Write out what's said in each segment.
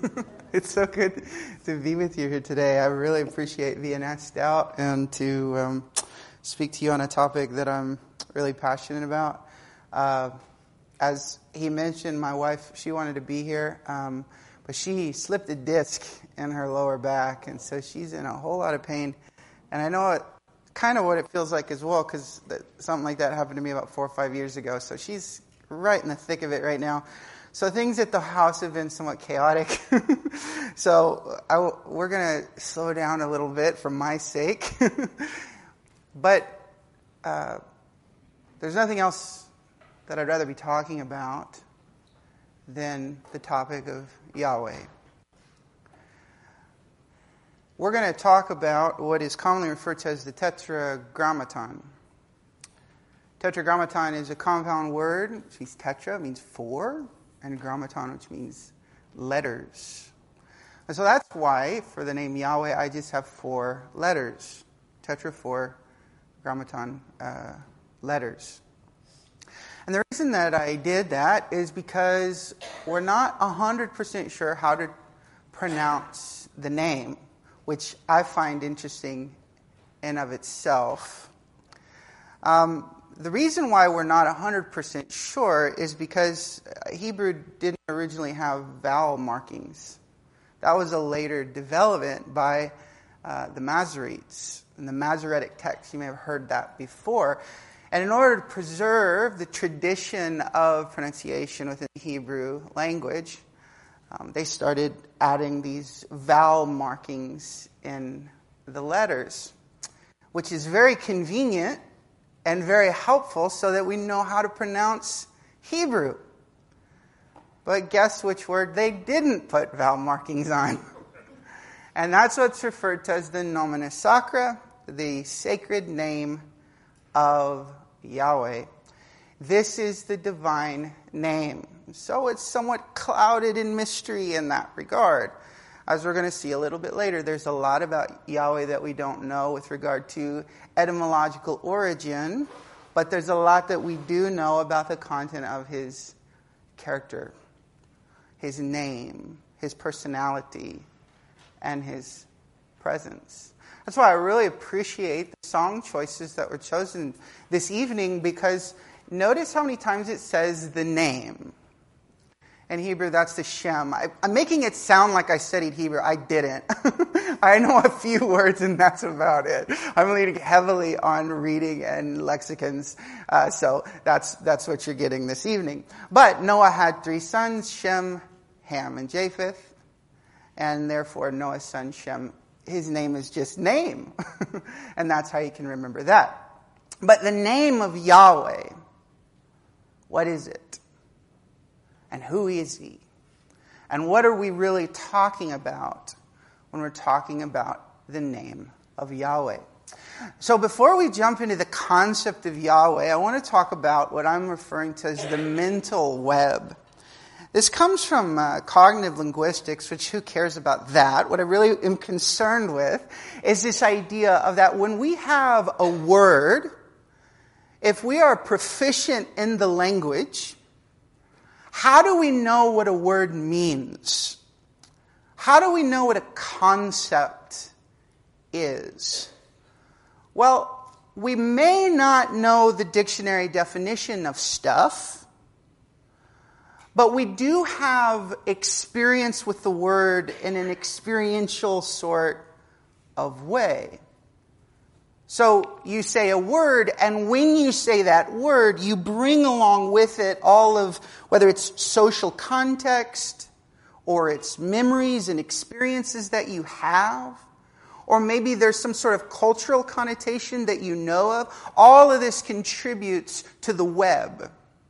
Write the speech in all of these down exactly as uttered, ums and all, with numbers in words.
It's so good to be with you here today. I really appreciate being asked out and to um, speak to you on a topic that I'm really passionate about. Uh, as he mentioned, my wife, she wanted to be here, um, but she slipped a disc in her lower back, and so she's in a whole lot of pain. And I know it, kind of what it feels like as well, because something like that happened to me about four or five years ago. So she's right in the thick of it right now. So things at the house have been somewhat chaotic. so I, we're going to slow down a little bit for my sake. but uh, there's nothing else that I'd rather be talking about than the topic of Yahweh. We're going to talk about what is commonly referred to as the Tetragrammaton. Tetragrammaton is a compound word, which means tetra, means four, and grammaton, which means letters. And so that's why, for the name Yahweh, I just have four letters. Tetra, four, grammaton, uh, letters. And the reason that I did that is because we're not one hundred percent sure how to pronounce the name, which I find interesting in of itself. Um, the reason why we're not one hundred percent sure is because Hebrew didn't originally have vowel markings. That was a later development by uh, the Masoretes. In the Masoretic text, you may have heard that before. And in order to preserve the tradition of pronunciation within the Hebrew language, um, they started adding these vowel markings in the letters, which is very convenient and very helpful so that we know how to pronounce Hebrew. But guess which word they didn't put vowel markings on? And that's what's referred to as the Nomina Sacra, the sacred name of Yahweh. This is the divine name. So it's somewhat clouded in mystery in that regard. As we're going to see a little bit later, there's a lot about Yahweh that we don't know with regard to etymological origin, but there's a lot that we do know about the content of his character, his name, his personality, and his presence. That's why I really appreciate the song choices that were chosen this evening, because notice how many times it says the name. In Hebrew, that's the Shem. I, I'm making it sound like I studied Hebrew. I didn't. I know a few words, and that's about it. I'm leaning heavily on reading and lexicons, uh, so that's that's what you're getting this evening. But Noah had three sons, Shem, Ham, and Japheth, and therefore Noah's son Shem, his name is just name, and that's how you can remember that. But the name of Yahweh, what is it? And who is he? And what are we really talking about when we're talking about the name of Yahweh? So before we jump into the concept of Yahweh, I want to talk about what I'm referring to as the mental web. This comes from uh, cognitive linguistics, which who cares about that? What I really am concerned with is this idea of that when we have a word, if we are proficient in the language, how do we know what a word means? How do we know what a concept is? Well, we may not know the dictionary definition of stuff, but we do have experience with the word in an experiential sort of way. So you say a word, and when you say that word, you bring along with it all of, whether it's social context, or it's memories and experiences that you have, or maybe there's some sort of cultural connotation that you know of. All of this contributes to the web.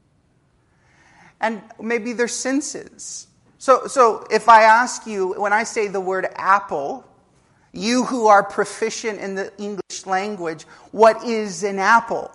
And maybe there's senses. So, so if I ask you, when I say the word apple, you who are proficient in the English language, what is an apple?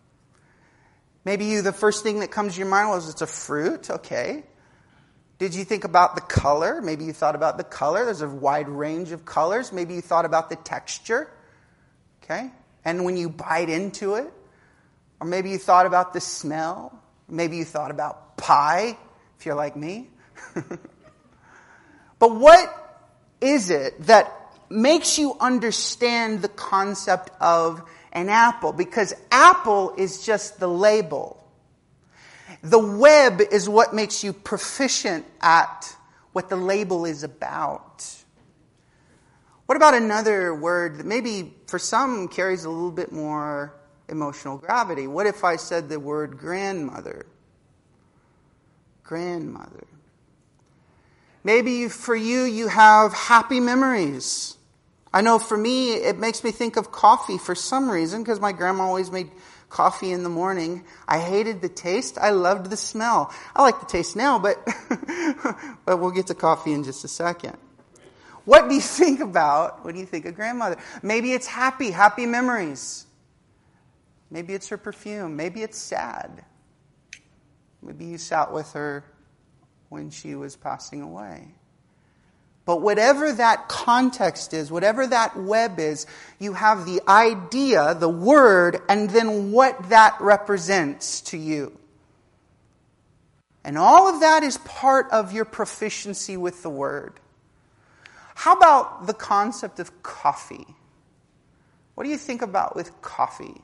Maybe you, the first thing that comes to your mind was it's a fruit, okay. Did you think about the color? Maybe you thought about the color. There's a wide range of colors. Maybe you thought about the texture, okay. And when you bite into it, or maybe you thought about the smell. Maybe you thought about pie, if you're like me. But what is it that makes you understand the concept of an apple? Because apple is just the label. The web is what makes you proficient at what the label is about. What about another word that maybe for some carries a little bit more emotional gravity? What if I said the word grandmother? Grandmother. Maybe for you, you have happy memories. I know for me, it makes me think of coffee for some reason, because my grandma always made coffee in the morning. I hated the taste. I loved the smell. I like the taste now, but, but we'll get to coffee in just a second. What do you think about when you think of grandmother? Maybe it's happy, happy memories. Maybe it's her perfume. Maybe it's sad. Maybe you sat with her when she was passing away. But whatever that context is, whatever that web is, you have the idea, the word, and then what that represents to you. And all of that is part of your proficiency with the word. How about the concept of coffee? What do you think about with coffee?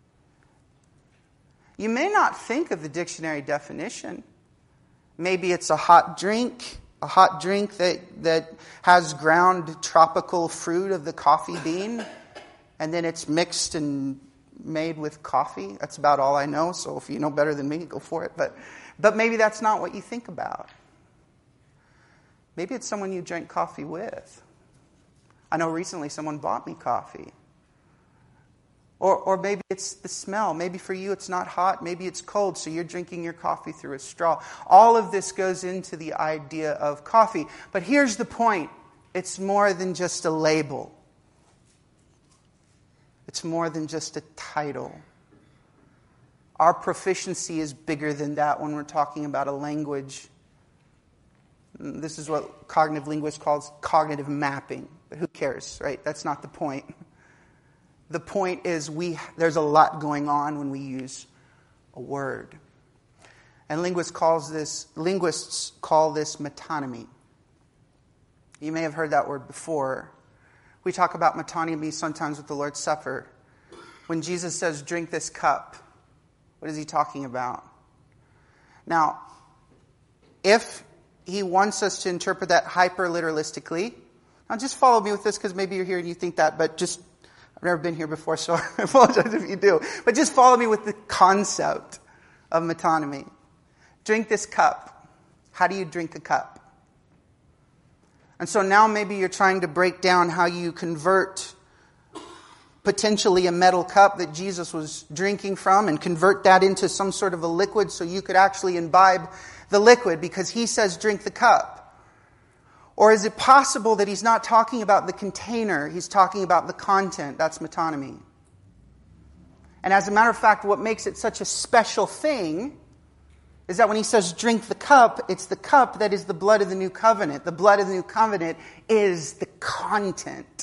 You may not think of the dictionary definition. Maybe it's a hot drink, a hot drink that, that has ground tropical fruit of the coffee bean, and then it's mixed and made with coffee. That's about all I know, so if you know better than me, go for it. But, but maybe that's not what you think about. Maybe it's someone you drink coffee with. I know recently someone bought me coffee. Or, or maybe it's the smell. Maybe for you it's not hot. Maybe it's cold, so you're drinking your coffee through a straw. All of this goes into the idea of coffee. But here's the point. It's more than just a label. It's more than just a title. Our proficiency is bigger than that when we're talking about a language. This is what cognitive linguists call cognitive mapping. But who cares, right? That's not the point. The point is we there's a lot going on when we use a word. And linguists calls this linguists call this metonymy. You may have heard that word before. We talk about metonymy sometimes with the Lord's Supper. When Jesus says, "Drink this cup," what is he talking about? Now, if he wants us to interpret that hyper-literalistically, now just follow me with this, because maybe you're here and you think that, but just I've never been here before, so I apologize if you do. But just follow me with the concept of metonymy. Drink this cup. How do you drink a cup? And so now maybe you're trying to break down how you convert potentially a metal cup that Jesus was drinking from and convert that into some sort of a liquid so you could actually imbibe the liquid, because he says drink the cup. Or is it possible that he's not talking about the container, he's talking about the content? That's metonymy. And as a matter of fact, what makes it such a special thing is that when he says drink the cup, it's the cup that is the blood of the new covenant. The blood of the new covenant is the content.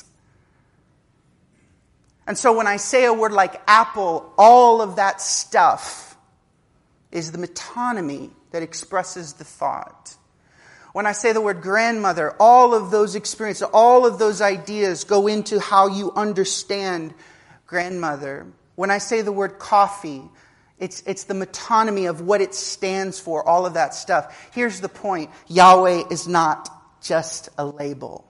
And so when I say a word like apple, all of that stuff is the metonymy that expresses the thought. When I say the word grandmother, all of those experiences, all of those ideas go into how you understand grandmother. When I say the word coffee, it's, it's the metonymy of what it stands for, all of that stuff. Here's the point. Yahweh is not just a label.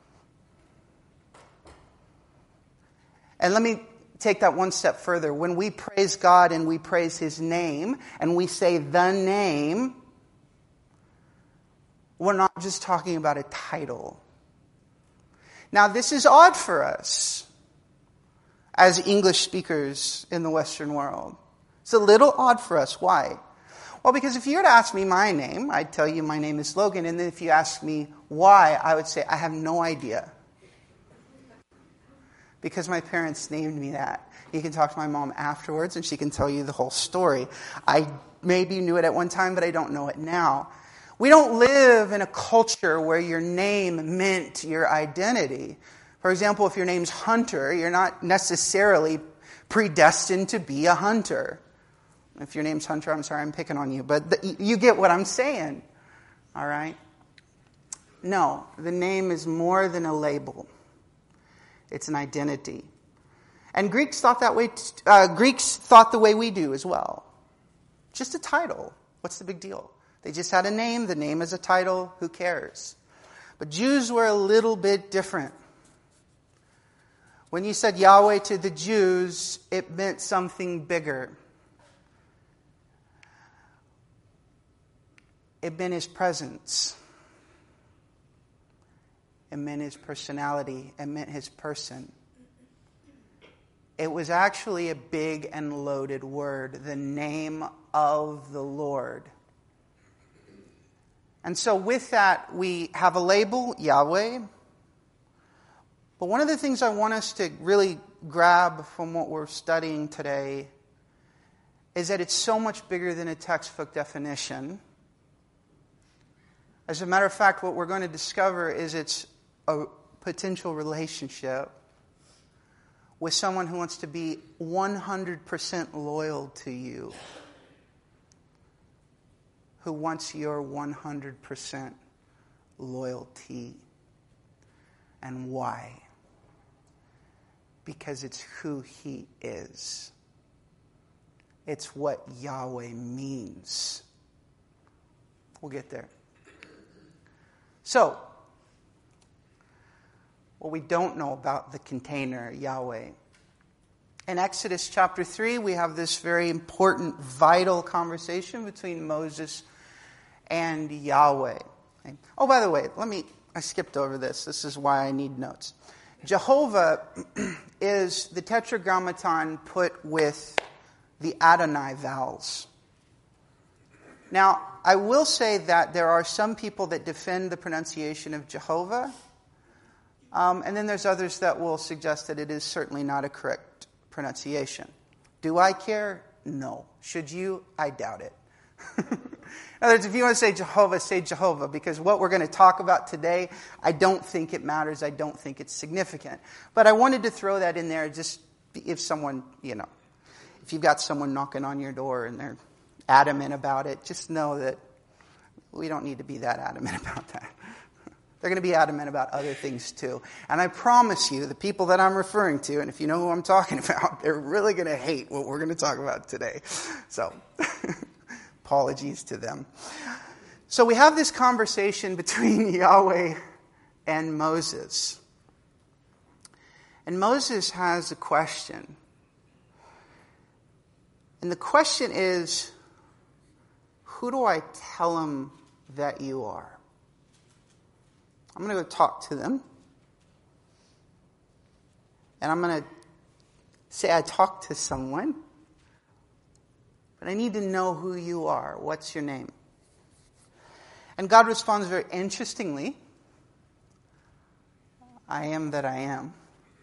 And let me take that one step further. When we praise God and we praise His name, and we say the name, we're not just talking about a title. Now, this is odd for us as English speakers in the Western world. It's a little odd for us. Why? Well, because if you were to ask me my name, I'd tell you my name is Logan. And then if you ask me why, I would say I have no idea. Because my parents named me that. You can talk to my mom afterwards and she can tell you the whole story. I maybe knew it at one time, but I don't know it now. We don't live in a culture where your name meant your identity. For example, if your name's Hunter, you're not necessarily predestined to be a hunter. If your name's Hunter, I'm sorry, I'm picking on you, but the, you get what I'm saying. All right? No, the name is more than a label. It's an identity. And Greeks thought that way. T- uh, Greeks thought the way we do as well. Just a title. What's the big deal? They just had a name. The name is a title. Who cares? But Jews were a little bit different. When you said Yahweh to the Jews, it meant something bigger. It meant His presence. It meant His personality. It meant His person. It was actually a big and loaded word, the name of the Lord. And so with that, we have a label, Yahweh. But one of the things I want us to really grab from what we're studying today is that it's so much bigger than a textbook definition. As a matter of fact, what we're going to discover is it's a potential relationship with someone who wants to be one hundred percent loyal to you, who wants your one hundred percent loyalty. And why? Because it's who He is. It's what Yahweh means. We'll get there. So, what we don't know about the container, Yahweh. In Exodus chapter three, we have this very important, vital conversation between Moses and Yahweh. Okay. Oh, by the way, let me, I skipped over this. This is why I need notes. Jehovah is the tetragrammaton put with the Adonai vowels. Now, I will say that there are some people that defend the pronunciation of Jehovah. Um, and then there's others that will suggest that it is certainly not a correct pronunciation. Do I care? No. Should you? I doubt it. In other words, if you want to say Jehovah, say Jehovah, because what we're going to talk about today, I don't think it matters. I don't think it's significant. But I wanted to throw that in there just if someone, you know, if you've got someone knocking on your door and they're adamant about it, just know that we don't need to be that adamant about that. They're going to be adamant about other things too. And I promise you, the people that I'm referring to, and if you know who I'm talking about, they're really going to hate what we're going to talk about today. So, apologies to them. So we have this conversation between Yahweh and Moses. And Moses has a question. And the question is, who do I tell him that you are? I'm going to go talk to them. And I'm going to say I talked to someone. But I need to know who you are. What's your name? And God responds very interestingly. I am that I am.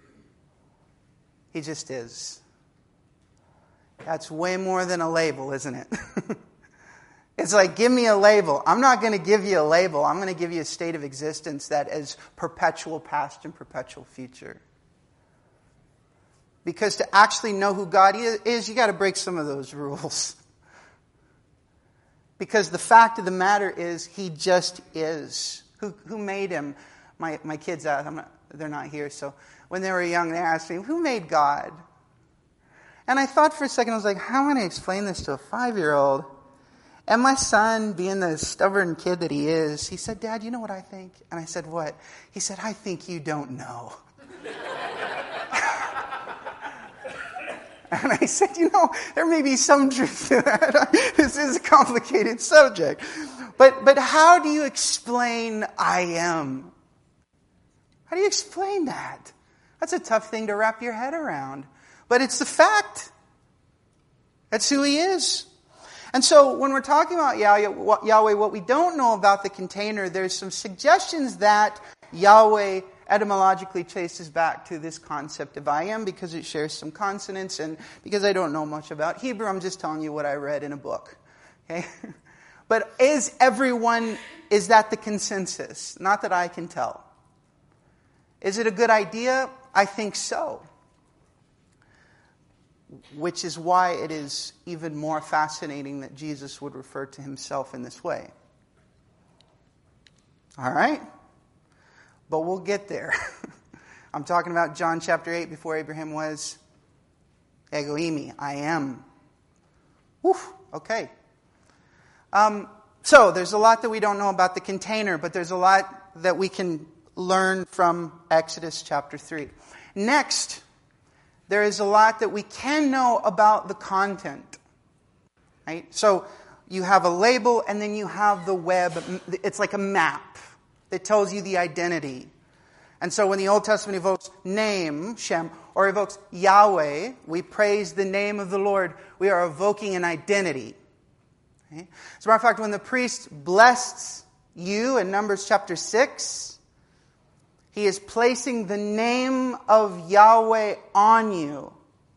He just is. That's way more than a label, isn't it? It's like, give me a label. I'm not going to give you a label. I'm going to give you a state of existence that is perpetual past and perpetual future. Because to actually know who God is, you got to break some of those rules. Because the fact of the matter is, He just is. Who who made Him? My my kids, I'm not, they're not here, so when they were young, they asked me, who made God? And I thought for a second, I was like, how am I going to explain this to a five-year-old? And my son, being the stubborn kid that he is, he said, Dad, you know what I think? And I said, what? He said, I think you don't know. And I said, you know, there may be some truth to that. This is a complicated subject. But but how do you explain I am? How do you explain that? That's a tough thing to wrap your head around. But it's the fact. That's who He is. And so when we're talking about Yahweh, what we don't know about the container, there's some suggestions that Yahweh etymologically traces back to this concept of I am because it shares some consonants, and because I don't know much about Hebrew, I'm just telling you what I read in a book. Okay? But is everyone, is that the consensus? Not that I can tell. Is it a good idea? I think so. Which is why it is even more fascinating that Jesus would refer to Himself in this way. All right? but we'll get there. I'm talking about John chapter eight, before Abraham was ego eimi, I am. Woof, okay. Um, so, there's a lot that we don't know about the container, but there's a lot that we can learn from Exodus chapter three. Next, there is a lot that we can know about the content. Right? So, you have a label and then you have the web. It's like a map that tells you the identity. And so when the Old Testament evokes name, Shem, or evokes Yahweh, we praise the name of the Lord. We are evoking an identity. Okay? As a matter of fact, when the priest blessed you in Numbers chapter six, he is placing the name of Yahweh on you.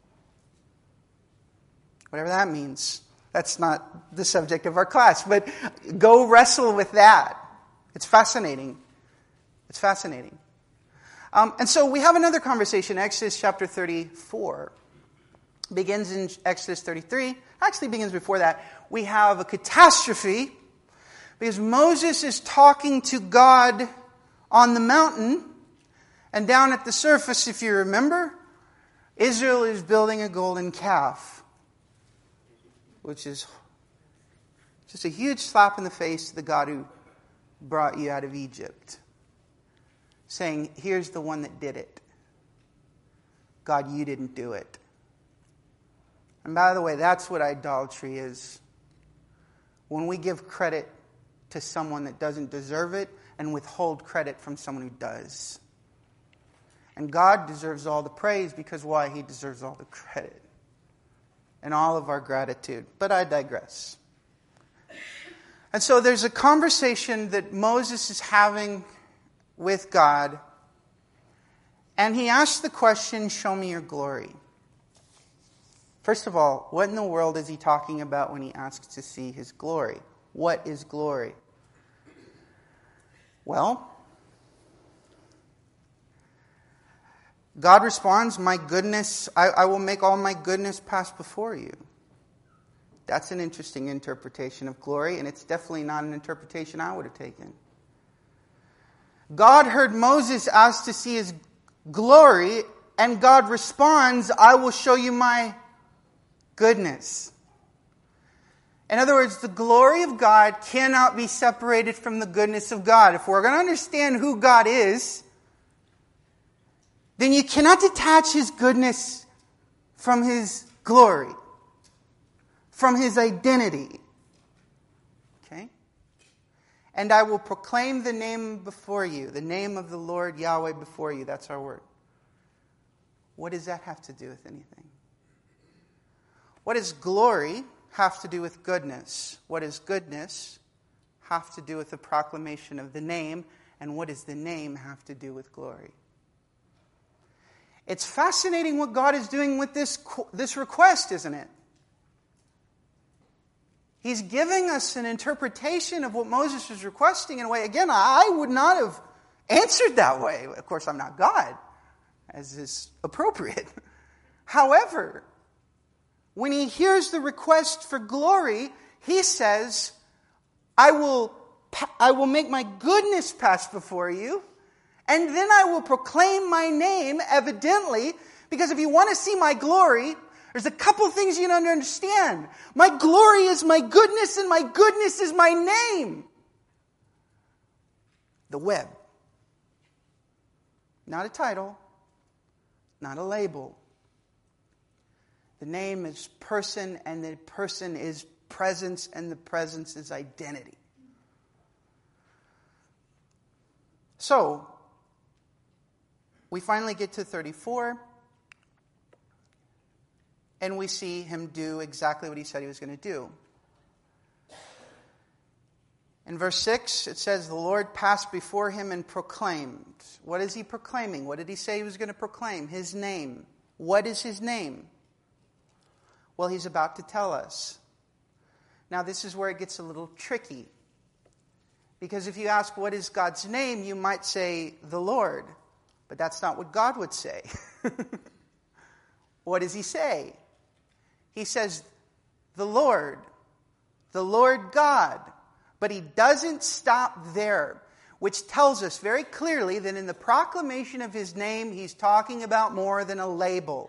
Whatever that means. That's not the subject of our class, but go wrestle with that. It's fascinating. It's fascinating. Um, and so we have another conversation. Exodus chapter thirty-four begins in Exodus thirty-three. Actually begins before that. We have a catastrophe because Moses is talking to God on the mountain, and down at the surface, if you remember, Israel is building a golden calf, which is just a huge slap in the face to the God who brought you out of Egypt. Saying, here's the one that did it. God, you didn't do it. And by the way, that's what idolatry is. When we give credit to someone that doesn't deserve it and withhold credit from someone who does. And God deserves all the praise because why? He deserves all the credit. And all of our gratitude. But I digress. And so there's a conversation that Moses is having with God. And he asks the question, show me your glory. First of all, what in the world is he talking about when he asks to see his glory? What is glory? Well, God responds, my goodness, I, I will make all my goodness pass before you. That's an interesting interpretation of glory, and it's definitely not an interpretation I would have taken. God heard Moses ask to see his glory, and God responds, I will show you my goodness. In other words, the glory of God cannot be separated from the goodness of God. If we're going to understand who God is, then you cannot detach his goodness from his glory, from his identity. Okay? And I will proclaim the name before you, the name of the Lord Yahweh before you. That's our word. What does that have to do with anything? What does glory have to do with goodness? What does goodness have to do with the proclamation of the name? And what does the name have to do with glory? It's fascinating what God is doing with this, this request, isn't it? He's giving us an interpretation of what Moses was requesting in a way, again, I would not have answered that way. Of course, I'm not God, as is appropriate. However, when he hears the request for glory, he says, I will, I will make my goodness pass before you, and then I will proclaim my name, evidently, because if you want to see my glory, there's a couple things you don't understand. My glory is my goodness, and my goodness is my name. The web. Not a title, not a label. The name is person, and the person is presence, and the presence is identity. So, we finally get to thirty-four, and we see him do exactly what he said he was going to do. In verse six, it says, the Lord passed before him and proclaimed. What is he proclaiming? What did he say he was going to proclaim? His name. What is his name? Well, he's about to tell us. Now, this is where it gets a little tricky. Because if you ask, what is God's name? You might say, the Lord. But that's not what God would say. What does he say? He says, the Lord. The Lord God. But he doesn't stop there. which tells us very clearly that in the proclamation of his name, he's talking about more than a label.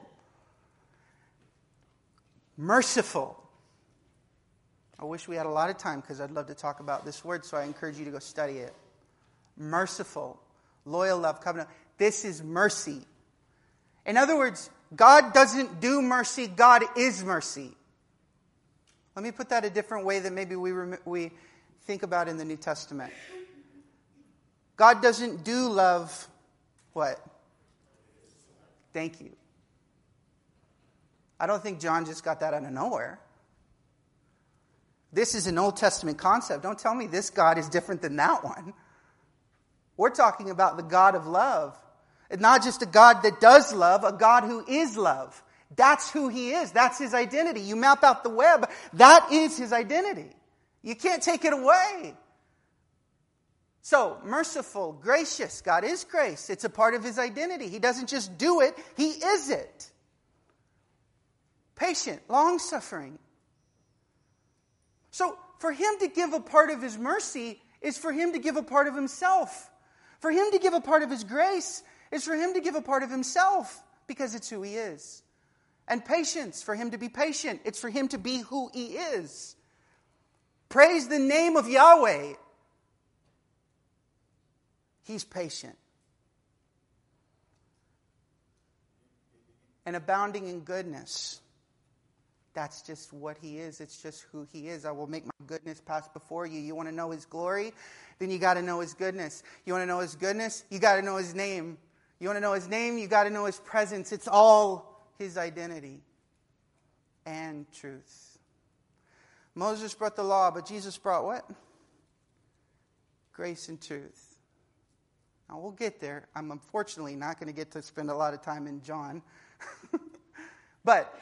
Merciful. I wish we had a lot of time because I'd love to talk about this word, so I encourage you to go study it. Merciful. Loyal love, covenant. This is mercy. In other words, God doesn't do mercy, God is mercy. Let me put that a different way than maybe we rem- we think about in the New Testament. God doesn't do love, what? Thank you. I don't think John just got that out of nowhere. This is an Old Testament concept. Don't tell me this God is different than that one. We're talking about the God of love. And not just a God that does love, a God who is love. That's who he is. That's his identity. You map out the web, that is his identity. You can't take it away. So, merciful, gracious. God is grace. It's a part of his identity. He doesn't just do it, he is it. Patient, long-suffering. So, for him to give a part of his mercy is for him to give a part of himself. For him to give a part of his grace is for him to give a part of himself, because it's who he is. And patience, for him to be patient. It's for him to be who he is. Praise the name of Yahweh. He's patient. And abounding in goodness. That's just what he is. It's just who he is. I will make my goodness pass before you. You want to know his glory? Then you got to know his goodness. You want to know his goodness? You got to know his name. You want to know his name? You got to know his presence. It's all his identity and truth. Moses brought the law, but Jesus brought what? Grace and truth. Now we'll get there. I'm unfortunately not going to get to spend a lot of time in John. But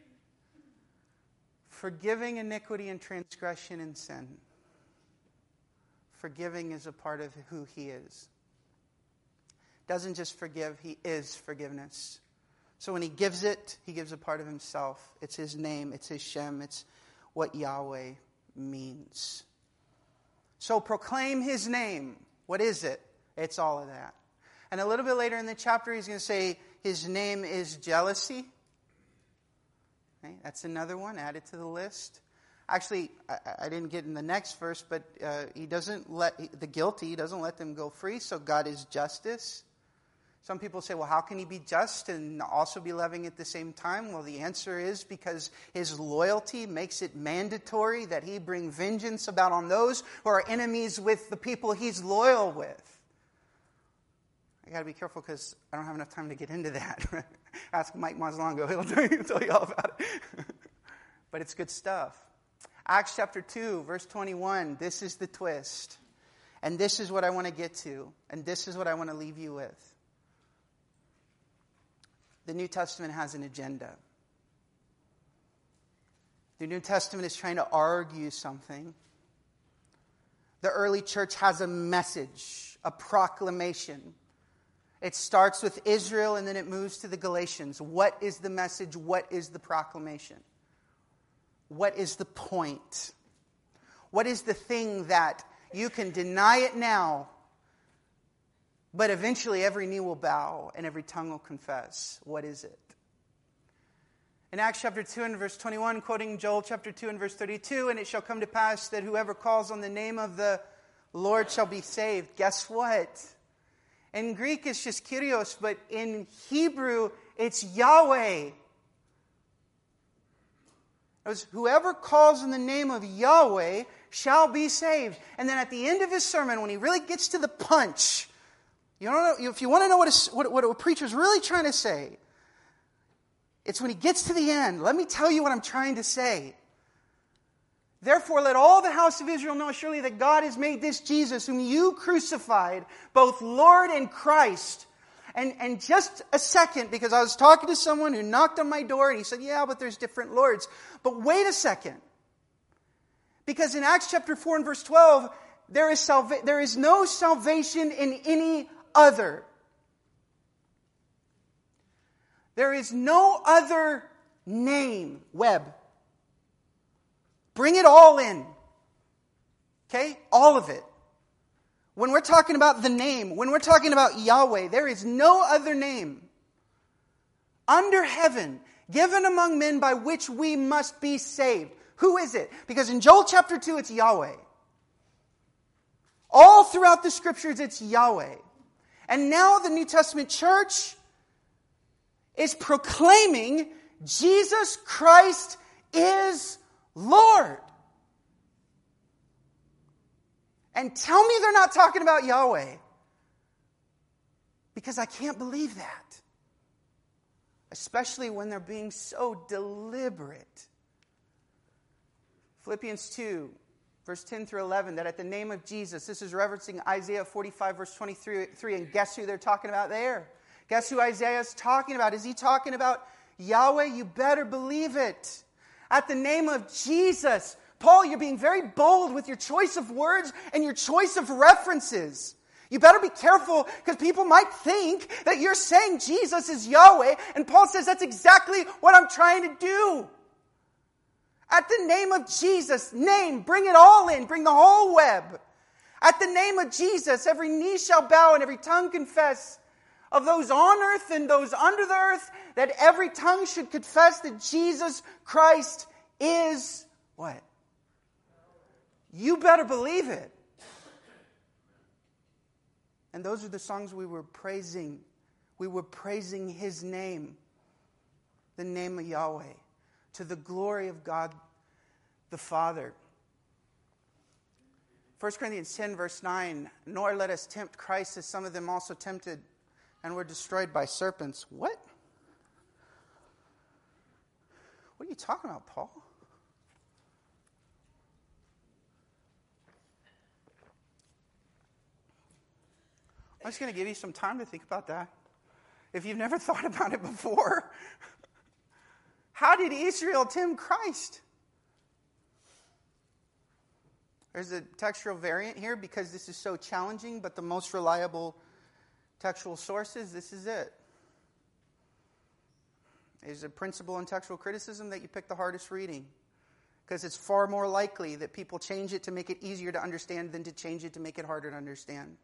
forgiving iniquity and transgression and sin. Forgiving is a part of who he is. Doesn't just forgive, he is forgiveness. So when he gives it, he gives a part of himself. It's his name, it's his Shem, it's what Yahweh means. So proclaim his name. What is it? It's all of that. And a little bit later in the chapter, he's going to say his name is jealousy. Okay, that's another one added to the list. Actually, I, I didn't get in the next verse, but uh, he doesn't let the guilty, he doesn't let them go free, so God is justice. Some people say, well, how can he be just and also be loving at the same time? Well, the answer is because his loyalty makes it mandatory that he bring vengeance about on those who are enemies with the people he's loyal with. I got to be careful because I don't have enough time to get into that. Ask Mike Maslongo, he'll tell you, he'll tell you all about it. But it's good stuff. Acts chapter two, verse twenty-one, this is the twist. And this is what I want to get to. And this is what I want to leave you with. The New Testament has an agenda. The New Testament is trying to argue something. The early church has a message, a proclamation. It starts with Israel and then it moves to the Galatians. What is the message? What is the proclamation? What is the point? What is the thing that you can deny it now, but eventually every knee will bow and every tongue will confess? What is it? In Acts chapter two and verse twenty-one, quoting Joel chapter two and verse thirty-two, and it shall come to pass that whoever calls on the name of the Lord shall be saved. Guess what? In Greek it's just Kyrios, but in Hebrew it's Yahweh. It was, whoever calls in the name of Yahweh shall be saved. And then at the end of his sermon, when he really gets to the punch, you don't know, if you want to know what a, what, what a preacher's really trying to say, it's when he gets to the end. Let me tell you what I'm trying to say. Therefore, let all the house of Israel know surely that God has made this Jesus, whom you crucified, both Lord and Christ. And, and just a second, because I was talking to someone who knocked on my door and he said, yeah, but there's different Lords. But wait a second. Because in Acts chapter four and verse twelve, there is, salva- there is no salvation in any other. There is no other name. Web. Bring it all in. Okay? All of it. When we're talking about the name, when we're talking about Yahweh, there is no other name under heaven given among men by which we must be saved. Who is it? Because in Joel chapter two, it's Yahweh. All throughout the scriptures, it's Yahweh. And now the New Testament church is proclaiming Jesus Christ is Lord. And tell me they're not talking about Yahweh. Because I can't believe that. Especially when they're being so deliberate. Philippians two, verse ten through eleven, that at the name of Jesus, this is referencing Isaiah forty-five, verse twenty-three, and guess who they're talking about there? Guess who Isaiah is talking about? Is he talking about Yahweh? You better believe it. At the name of Jesus. Paul, you're being very bold with your choice of words and your choice of references. You better be careful because people might think that you're saying Jesus is Yahweh. And Paul says that's exactly what I'm trying to do. At the name of Jesus, name, bring it all in, bring the whole web. At the name of Jesus, every knee shall bow and every tongue confess, of those on earth and those under the earth, that every tongue should confess that Jesus Christ is what? You better believe it. And those are the songs we were praising. We were praising His name, the name of Yahweh, to the glory of God the Father. First Corinthians ten, verse nine, nor let us tempt Christ as some of them also tempted and were destroyed by serpents. What? What are you talking about, Paul? I'm just going to give you some time to think about that. If you've never thought about it before. How did Israel tempt Christ? There's a textual variant here because this is so challenging, but the most reliable textual sources, this is it. There's a principle in textual criticism that you pick the hardest reading. Because it's far more likely that people change it to make it easier to understand than to change it to make it harder to understand.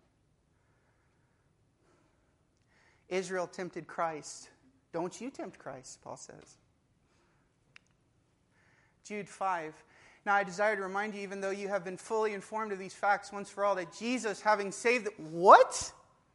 Israel tempted Christ. Don't you tempt Christ, Paul says. Jude five. Now I desire to remind you, even though you have been fully informed of these facts once for all, that Jesus, having saved... The, what?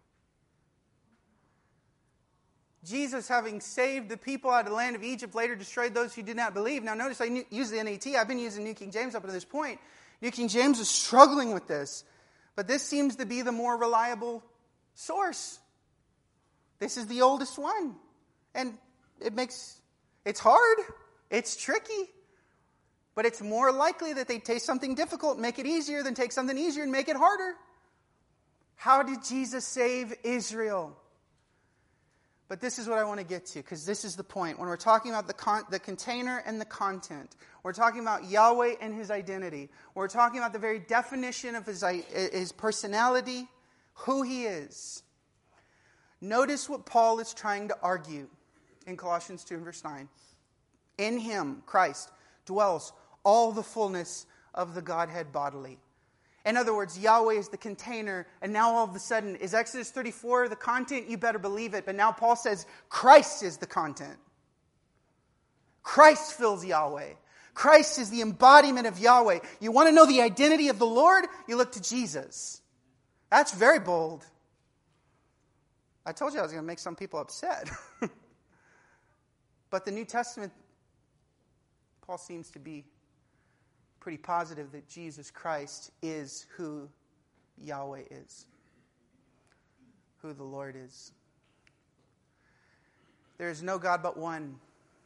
Jesus, having saved the people out of the land of Egypt, later destroyed those who did not believe. Now notice I use the N A T. I've been using New King James up to this point. New King James is struggling with this. But this seems to be the more reliable source. This is the oldest one. And it makes, it's hard. It's tricky. But it's more likely that they take something difficult and make it easier than take something easier and make it harder. How did Jesus save Israel? But this is what I want to get to, because this is the point. When we're talking about the con- the container and the content, we're talking about Yahweh and His identity. We're talking about the very definition of His, his personality, who He is. Notice what Paul is trying to argue in Colossians two and verse nine. In Him, Christ, dwells all the fullness of the Godhead bodily. In other words, Yahweh is the container, and now all of a sudden, is Exodus thirty-four the content? You better believe it. But now Paul says Christ is the content. Christ fills Yahweh. Christ is the embodiment of Yahweh. You want to know the identity of the Lord? You look to Jesus. That's very bold. I told you I was going to make some people upset. But the New Testament, Paul seems to be pretty positive that Jesus Christ is who Yahweh is. Who the Lord is. There is no God but one.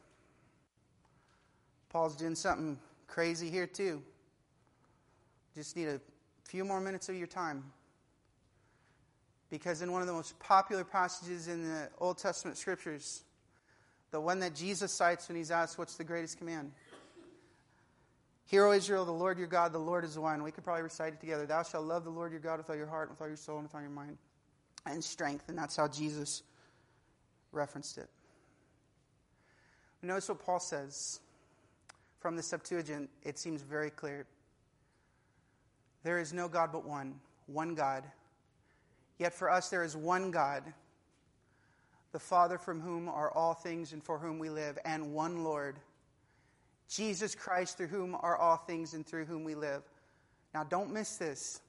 Paul's doing something crazy here too. Just need a few more minutes of your time. Because in one of the most popular passages in the Old Testament scriptures, the one that Jesus cites when He's asked, what's the greatest command? Hear, O Israel, the Lord your God, the Lord is one. We could probably recite it together. Thou shalt love the Lord your God with all your heart, with all your soul, and with all your mind and strength. And that's how Jesus referenced it. Notice what Paul says. From the Septuagint, it seems very clear. There is no God but one. one God. Yet for us there is one God, the Father from whom are all things and for whom we live, and one Lord, Jesus Christ, through whom are all things and through whom we live. Now don't miss this.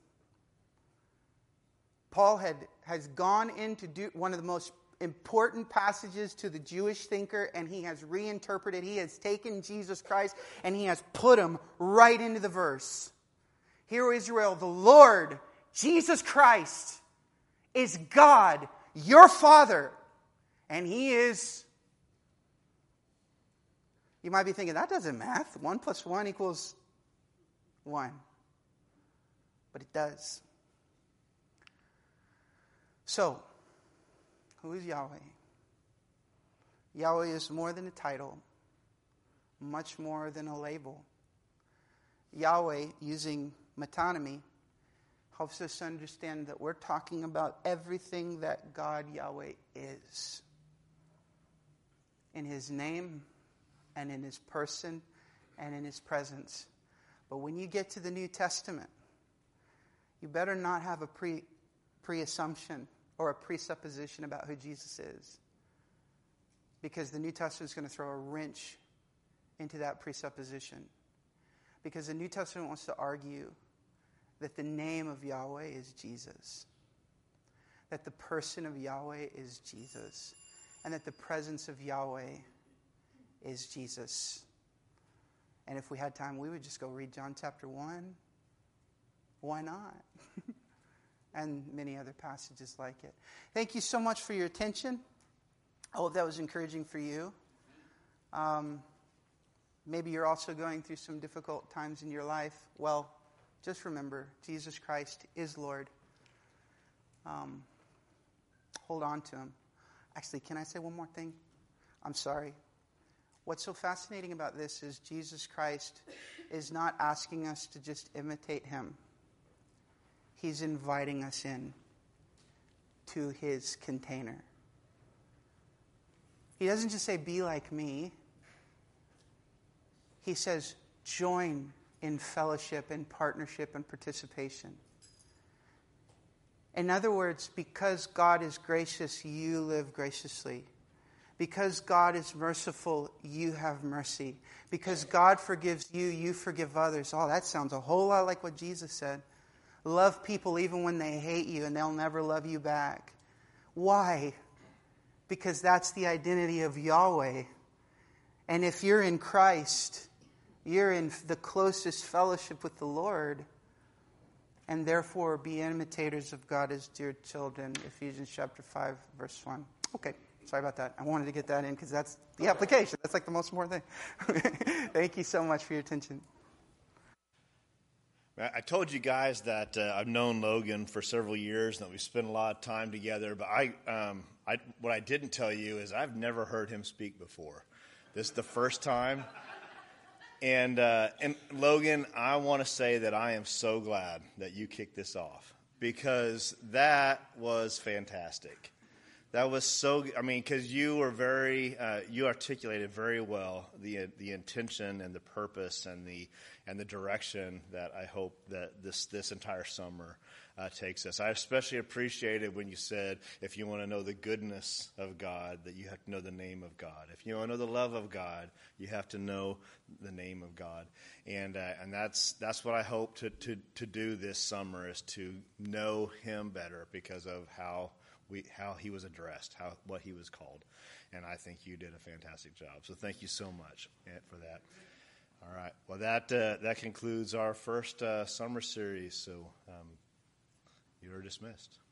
Paul had has gone into do, one of the most important passages to the Jewish thinker, and he has reinterpreted. He has taken Jesus Christ and he has put him right into the verse. Hear, Israel, the Lord, Jesus Christ, is God, your Father, and He is... You might be thinking, that doesn't math. One plus one equals one. But it does. So, who is Yahweh? Yahweh is more than a title, much more than a label. Yahweh, using metonymy, helps us understand that we're talking about everything that God, Yahweh, is. In His name, and in His person, and in His presence. But when you get to the New Testament, you better not have a pre, pre-assumption or a presupposition about who Jesus is. Because the New Testament is going to throw a wrench into that presupposition. Because the New Testament wants to argue that the name of Yahweh is Jesus. That the person of Yahweh is Jesus. And that the presence of Yahweh is Jesus. And if we had time, we would just go read John chapter one. Why not? And many other passages like it. Thank you so much for your attention. I hope that was encouraging for you. Um, maybe you're also going through some difficult times in your life. Well, just remember, Jesus Christ is Lord. Um, hold on to Him. Actually, can I say one more thing? I'm sorry. What's so fascinating about this is Jesus Christ is not asking us to just imitate Him. He's inviting us in to His container. He doesn't just say, be like me. He says, join in fellowship and partnership and participation. In other words, because God is gracious, you live graciously. Because God is merciful, you have mercy. Because God forgives you, you forgive others. Oh, that sounds a whole lot like what Jesus said. Love people even when they hate you and they'll never love you back. Why? Because that's the identity of Yahweh. And if you're in Christ, you're in the closest fellowship with the Lord. And therefore be imitators of God as dear children. Ephesians chapter five, verse one. Okay. Sorry about that. I wanted to get that in because that's the application. That's like the most important thing. Thank you so much for your attention. I told you guys that uh, I've known Logan for several years and that we spent a lot of time together. But I, um, I, what I didn't tell you is I've never heard him speak before. This is the first time. And, uh, and Logan, I want to say that I am so glad that you kicked this off because that was fantastic. That was so, I mean, because you were very, uh, you articulated very well the the intention and the purpose and the and the direction that I hope that this this entire summer uh, takes us. I especially appreciated when you said, if you want to know the goodness of God, that you have to know the name of God. If you want to know the love of God, you have to know the name of God. And uh, and that's that's what I hope to, to to do this summer is to know Him better because of how. We, how he was addressed, how what he was called. And I think you did a fantastic job. So thank you so much for that. All right. Well, that uh, that concludes our first uh, summer series. So um, you are dismissed.